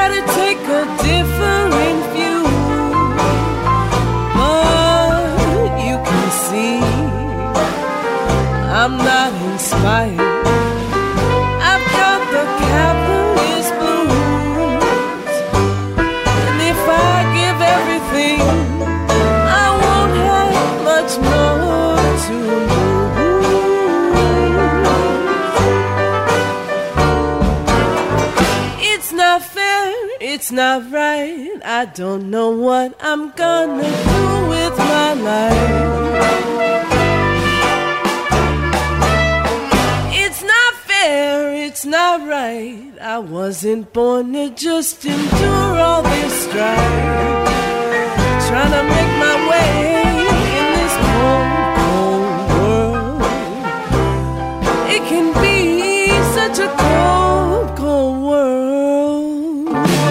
try to take a different view, but you can see I'm not inspired. I've got the capitalist blues, and if I give everything, I won't have much more to lose. It's not fair, it's not right. I don't know what I'm gonna do with my life. It's not right. I wasn't born to just endure all this strife, trying to make my way in this cold, cold world. It can be such a cold, cold world.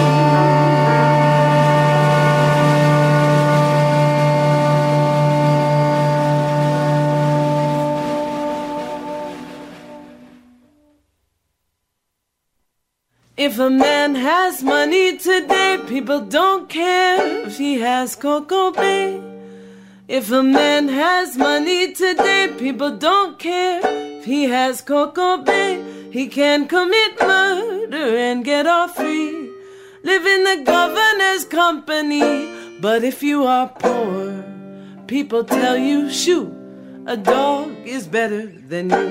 If a man has money today, people don't care if he has Coco Bay. If a man has money today, people don't care if he has Coco Bay. He can commit murder and get off free, live in the governor's company. But if you are poor, people tell you, shoot, a dog is better than you.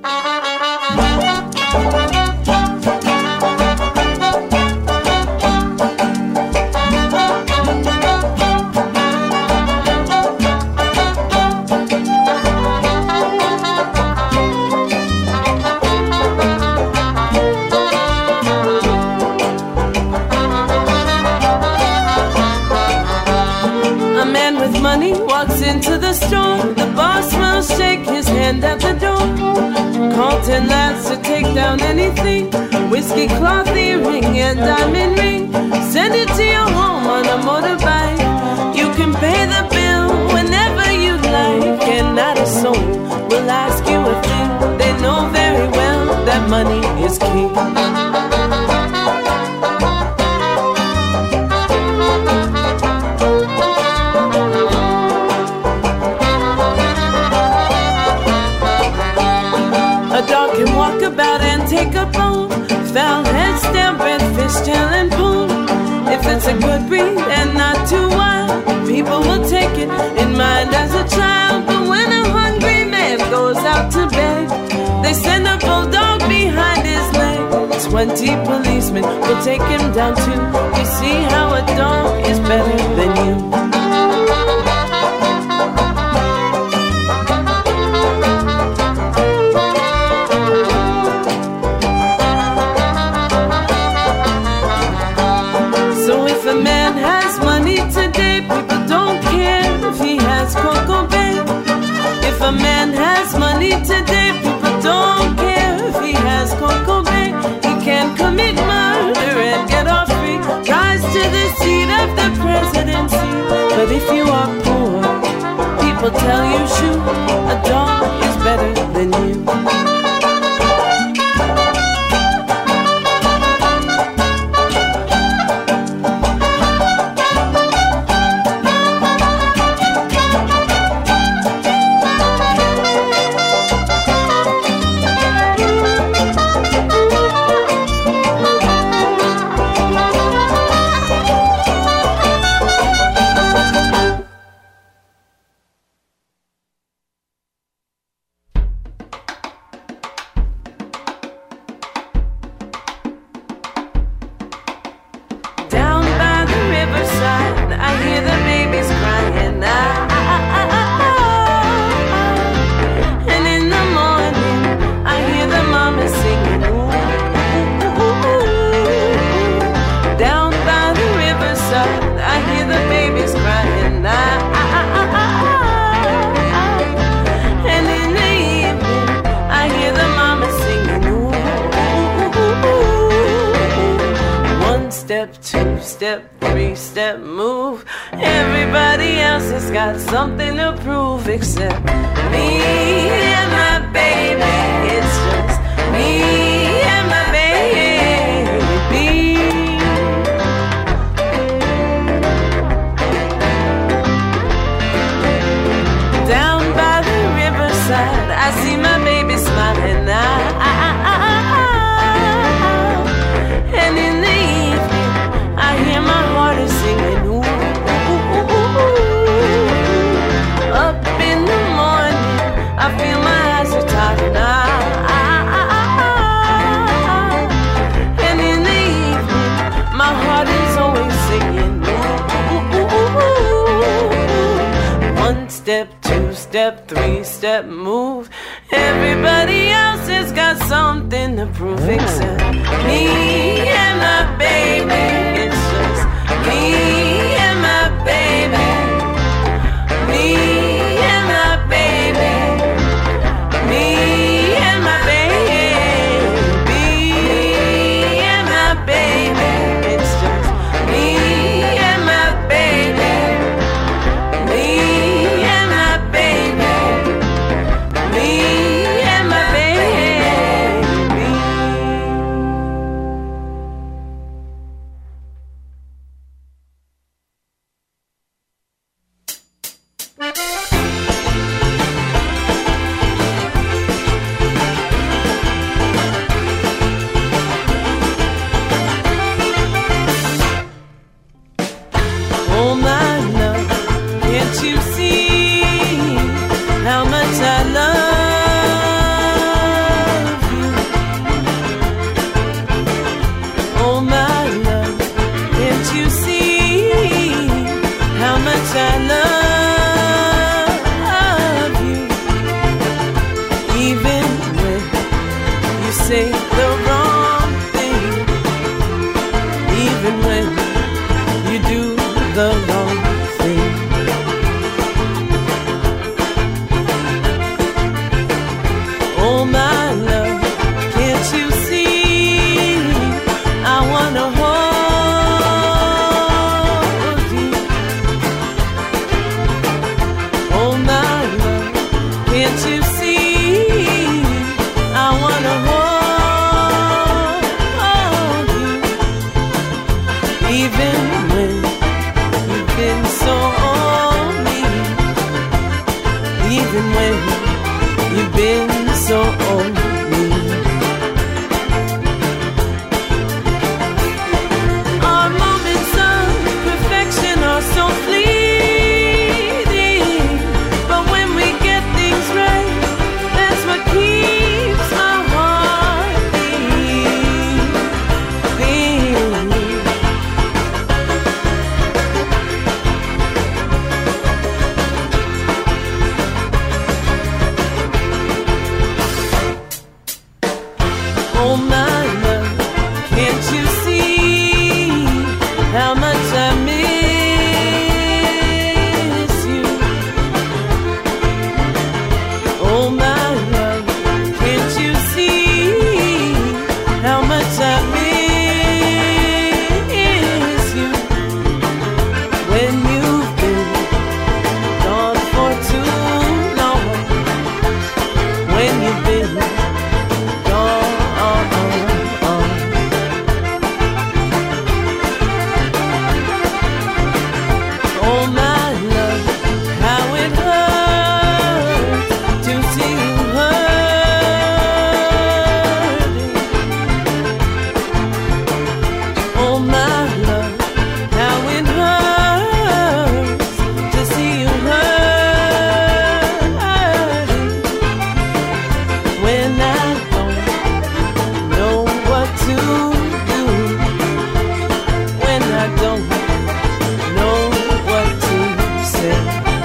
Money walks into the store, the boss will shake his hand at the door. Carlton laughs to take down anything, whiskey cloth earring and diamond ring. Send it to your home on a motorbike. You can pay the bill whenever you like, and not a soul will ask you a thing. They know very well that money is king. Walk about and take a bone, foul head, stamp, red fish, tail, and pool. If it's a good breed and not too wild, people will take it in mind as a child. But when a hungry man goes out to bed, they send a bulldog behind his leg. 20 policemen will take him down too. You see how a dog is better than you. If a man has money today, people don't care if he has Coco Bay. He can commit murder and get off free, rise to the seat of the presidency. But if you are poor, people tell you, shoot, a dog is better than you. Two-step, three-step move. Everybody else has got something to prove except me and my baby. It's just me and my baby. 2-step, 3-step move. Everybody else has got something to prove except me and my baby. It's just me and my baby. Me and my baby. Me and my baby. Me and my baby. It's just me and my baby. Me and my baby. Me and my baby. Oh my love, can't you see how much I love you? Oh my love, can't you see how much I love you? Even when you say the wrong thing, even when you do the wrong thing. Oh my love, can't you see I wanna hold you? Oh my love, can't you see I wanna hold you? Even when you've been so mean, even when you've been so mean. Our moments of perfection are so fleeting, but when we get things right, that's what keeps my heart beating. Oh my love, can't you see how much I miss you? Oh my love, can't you see how much I miss you? When you've been gone for too long, when you've been gone. Oh my love, how it hurts to see you hurting. Oh my love, how it hurts to see you hurting. When I don't know what to do, when I don't know what to say.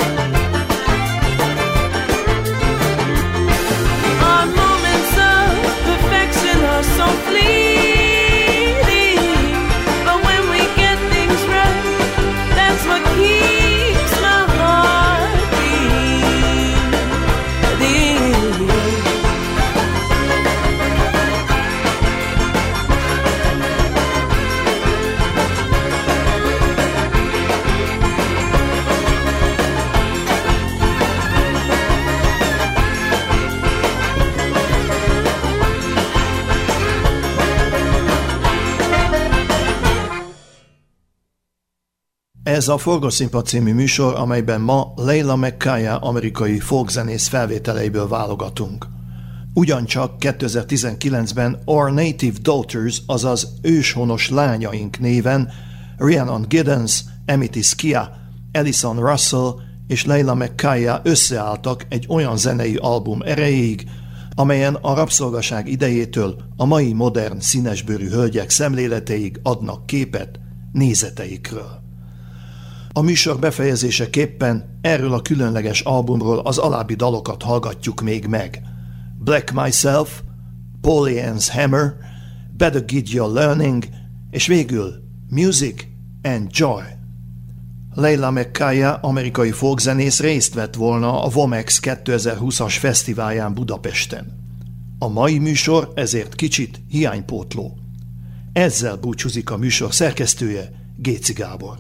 Our moments of perfection are so fleeting, but when we get things right, that's what keeps my heart beating. Ez a Forgószínpad című műsor, amelyben ma Leila McKaya amerikai folkzenész felvételeiből válogatunk. Ugyancsak 2019-ben Our Native Daughters, azaz őshonos lányaink néven Rhiannon Giddens, Amity Skia, Alison Russell és Leila McKaya összeálltak egy olyan zenei album erejéig, amelyen a rabszolgaság idejétől a mai modern színesbőrű hölgyek szemléleteig adnak képet nézeteikről. A műsor befejezéseképpen erről a különleges albumról az alábbi dalokat hallgatjuk még meg. Black Myself, Polly Ann's Hammer, Better Get Your Learning, és végül Music and Joy. Leila McKaya, amerikai folkzenész részt vett volna a Womex 2020-as fesztiválján Budapesten. A mai műsor ezért kicsit hiánypótló. Ezzel búcsúzik a műsor szerkesztője, Géci Gábor.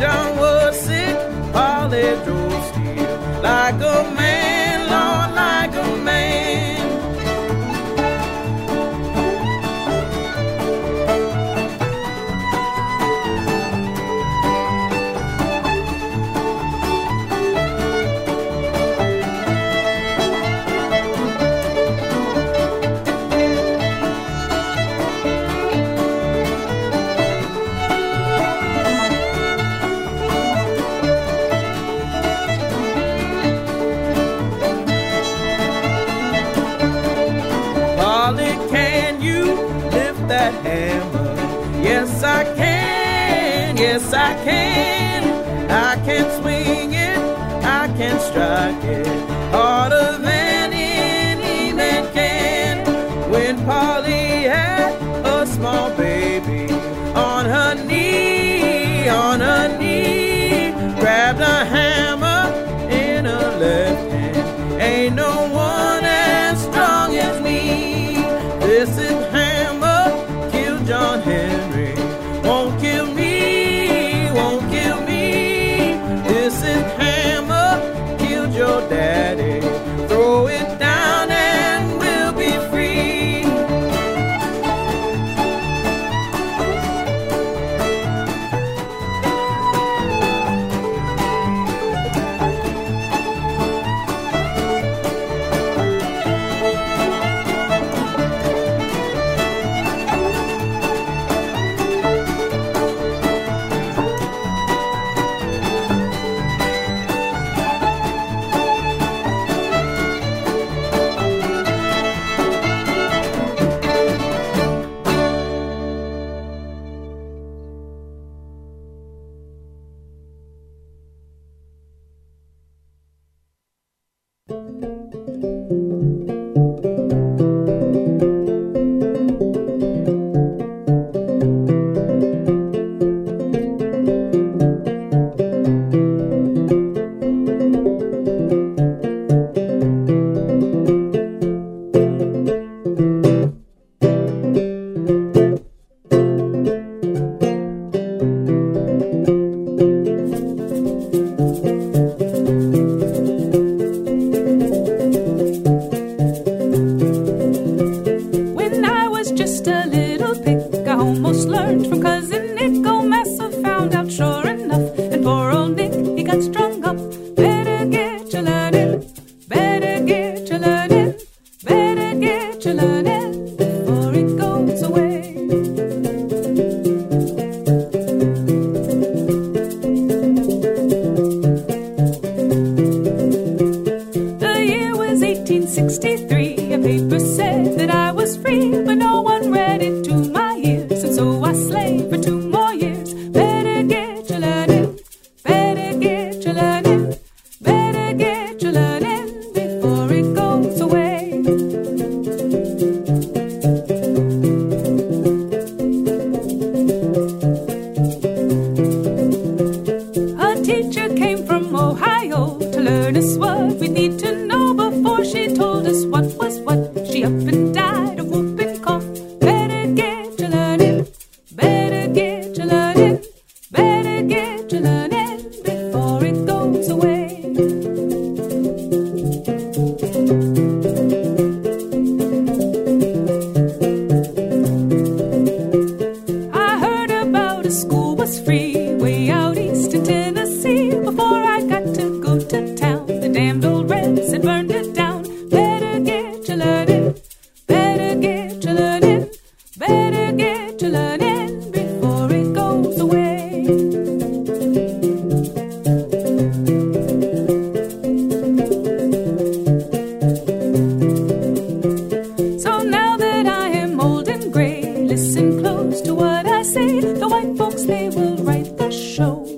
John was sick, Polly drove still, like a man, Lord, like a man. That hammer, yes I can, yes I can. I can swing it, I can strike it harder than any man can. When Polly had a small baby on her knee, grabbed a hammer in her left hand. Ain't no one as strong as me. This is John Henry, won't kill me, won't kill me. This is hammer, killed your daddy. Throw it down and we'll be free. Listen close to what I say. The white folks, they will write the show.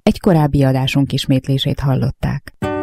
Egy korábbi adásunk ismétlését hallották.